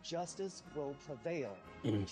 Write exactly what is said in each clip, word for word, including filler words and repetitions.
嗯，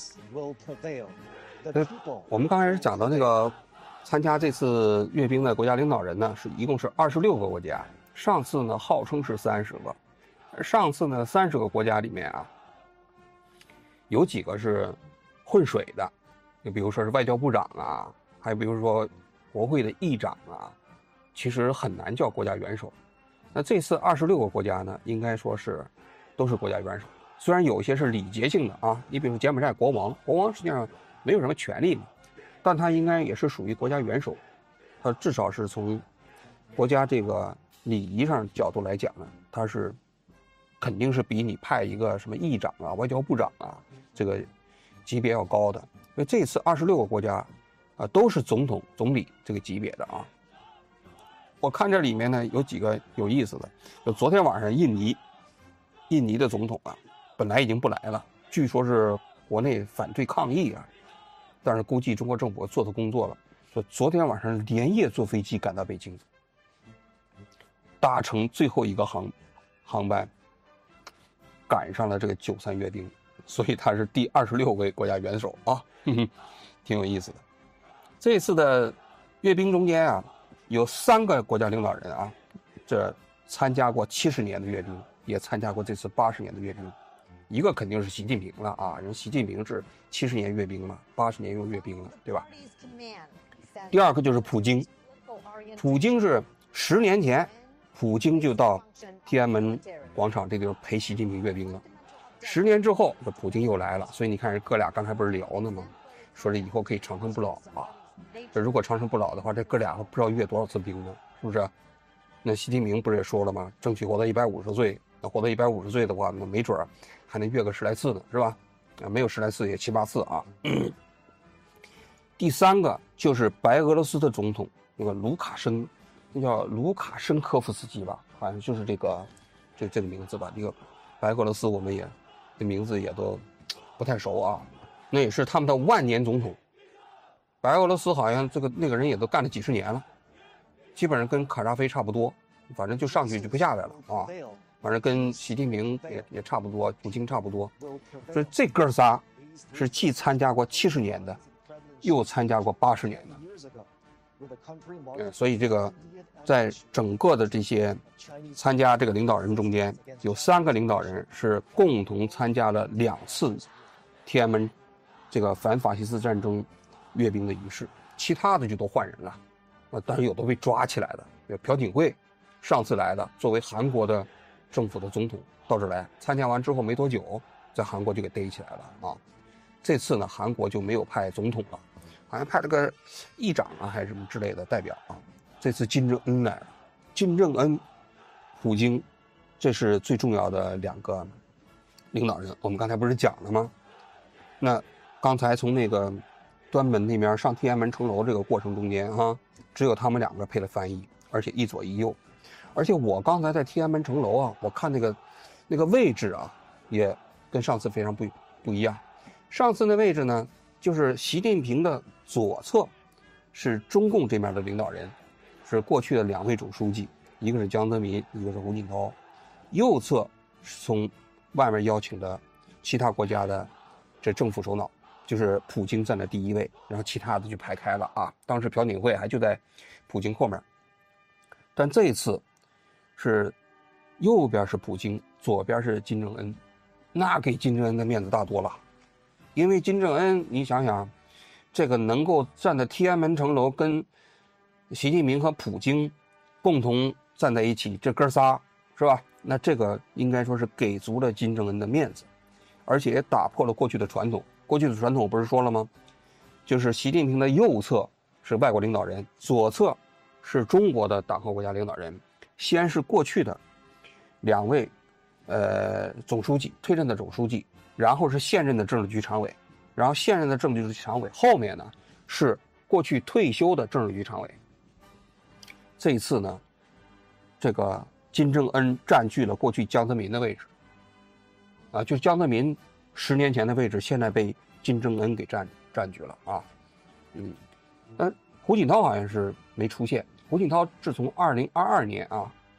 呃，我们刚开始讲到那个参加这次阅兵的国家领导人呢，是一共是二十六个国家，上次呢号称是三十个，上次呢三十个国家里面啊，有几个是混水的，就比如说是外交部长啊，还有比如说国会的议长啊，其实很难叫国家元首。那这次二十六个国家呢，应该说是都是国家元首，虽然有一些是礼节性的啊，你比如说柬埔寨国王，国王实际上没有什么权利嘛，但他应该也是属于国家元首，他至少是从国家这个礼仪上角度来讲呢，他是肯定是比你派一个什么议长啊、外交部长啊这个级别要高的。因为这次二十六个国家啊都是总统、总理这个级别的啊。我看这里面呢有几个有意思的，就昨天晚上印尼，印尼的总统啊，本来已经不来了，据说是国内反对抗议啊，但是估计中国政府做的工作了，说昨天晚上连夜坐飞机赶到北京，搭乘最后一个航航班，赶上了这个九三阅兵，所以他是第二十六位国家元首啊，呵呵，挺有意思的。这次的阅兵中间啊，有三个国家领导人啊，这参加过七十年的阅兵，也参加过这次八十年的阅兵。一个肯定是习近平了啊，人习近平是七十年阅兵嘛，八十年又阅兵了，对吧？第二个就是普京，普京是十年前，普京就到天安门广场这地方陪习近平阅兵了。十年之后，这普京又来了，所以你看，哥俩刚才不是聊呢吗？说这以后可以长生不老啊。这如果长生不老的话，这哥俩不知道阅多少次兵呢，是不是？那习近平不是也说了吗？争取活到一百五十岁，那活到一百五十岁的话，那没准还能阅个十来次呢，是吧？啊，没有十来次也七八次啊。第三个就是白俄罗斯的总统那个卢卡申，那叫卢卡申科夫斯基吧，好像就是这个这这个名字吧。这个白俄罗斯我们也这名字也都不太熟啊，那也是他们的万年总统。白俄罗斯好像这个那个人也都干了几十年了，基本上跟卡扎菲差不多，反正就上去就不下来了啊。反正跟习近平也也差不多，普京差不多。所以这哥仨是既参加过七十年的，又参加过八十年的。呃，所以这个在整个的这些参加这个领导人中间，有三个领导人是共同参加了两次天安门这个反法西斯战争阅兵的仪式，其他的就都换人了。呃，当然有的被抓起来的，比如朴槿惠，上次来的作为韩国的政府的总统到这儿来参加完之后没多久，在韩国就给逮起来了啊。这次呢，韩国就没有派总统了，好像派了个议长啊还是什么之类的代表啊。这次金正恩来了，金正恩、普京，这是最重要的两个领导人。我们刚才不是讲了吗？那刚才从那个端门那边上天安门城楼这个过程中间哈、啊，只有他们两个配了翻译，而且一左一右。而且我刚才在天安门城楼啊，我看那个那个位置啊，也跟上次非常不不一样。上次那位置呢，就是习近平的左侧是中共这边的领导人，是过去的两位总书记，一个是江泽民，一个是胡锦涛。右侧是从外面邀请的其他国家的这政府首脑，就是普京站在第一位，然后其他的就排开了啊。当时朴槿惠还就在普京后面，但这一次是右边是普京，左边是金正恩，那给金正恩的面子大多了。因为金正恩，你想想，这个能够站在天安门城楼跟习近平和普京共同站在一起，这哥仨是吧？那这个应该说是给足了金正恩的面子，而且也打破了过去的传统。过去的传统不是说了吗？就是习近平的右侧是外国领导人，左侧是中国的党和国家领导人。先是过去的两位呃总书记，退任的总书记，然后是现任的政治局常委，然后现任的政治局常委后面呢是过去退休的政治局常委。这一次呢，这个金正恩占据了过去江泽民的位置啊，就是江泽民十年前的位置，现在被金正恩给占占据了啊。嗯，那胡锦涛好像是没出现。胡锦涛自从二零二二年啊，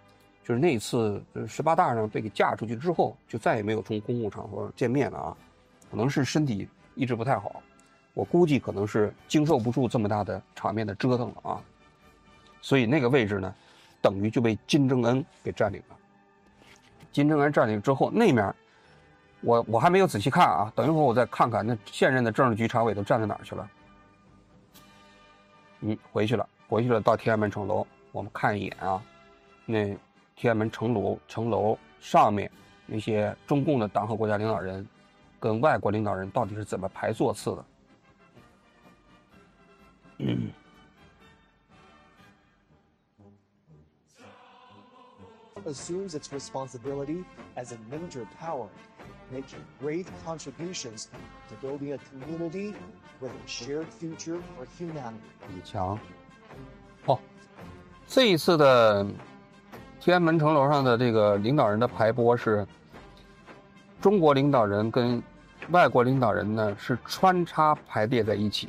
就是那一次十八大上被给架出去之后，就再也没有从公共场合见面了啊。可能是身体一直不太好，我估计可能是经受不住这么大的场面的折腾了啊。所以那个位置呢，等于就被金正恩给占领了。金正恩占领之后，那面我我还没有仔细看啊，等一会儿我再看看那现任的政治局常委都站在哪儿去了。嗯，回去了，回去了，到天安门城楼，我们看一眼啊，那天安门城楼城楼上面那些中共的党和国家领导人跟外国领导人到底是怎么排座次的？嗯。 assumes its responsibility as a major power, making great contributions to building a community with a shared future for humanity. 李强，哦，这一次的天安门城楼上的这个领导人的排播是，中国领导人跟外国领导人呢是穿插排列在一起，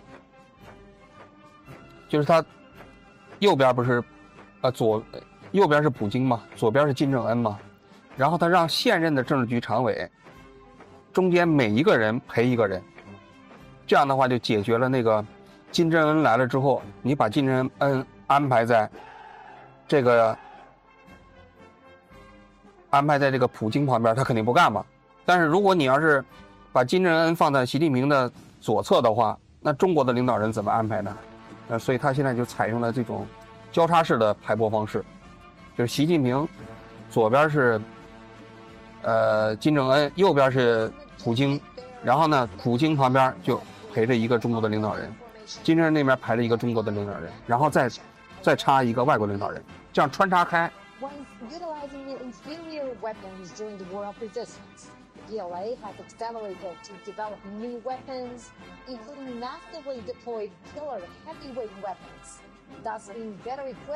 就是他右边不是，呃左。右边是普京嘛，左边是金正恩嘛，然后他让现任的政治局常委中间每一个人陪一个人，这样的话就解决了那个金正恩来了之后，你把金正恩安排在这个安排在这个普京旁边，他肯定不干嘛。但是如果你要是把金正恩放在习近平的左侧的话，那中国的领导人怎么安排呢？呃，所以他现在就采用了这种交叉式的排播方式。就是习近平左边是呃金正恩，右边是普京，然后呢普京旁边就陪着一个中国的领导人，金正恩那边排了一个中国的领导人，然后再再插一个外国领导人，这样穿插开。 P L A has accelerated to develop new weapons, including massively deployed killer heavyweight weapons, thus being better equipped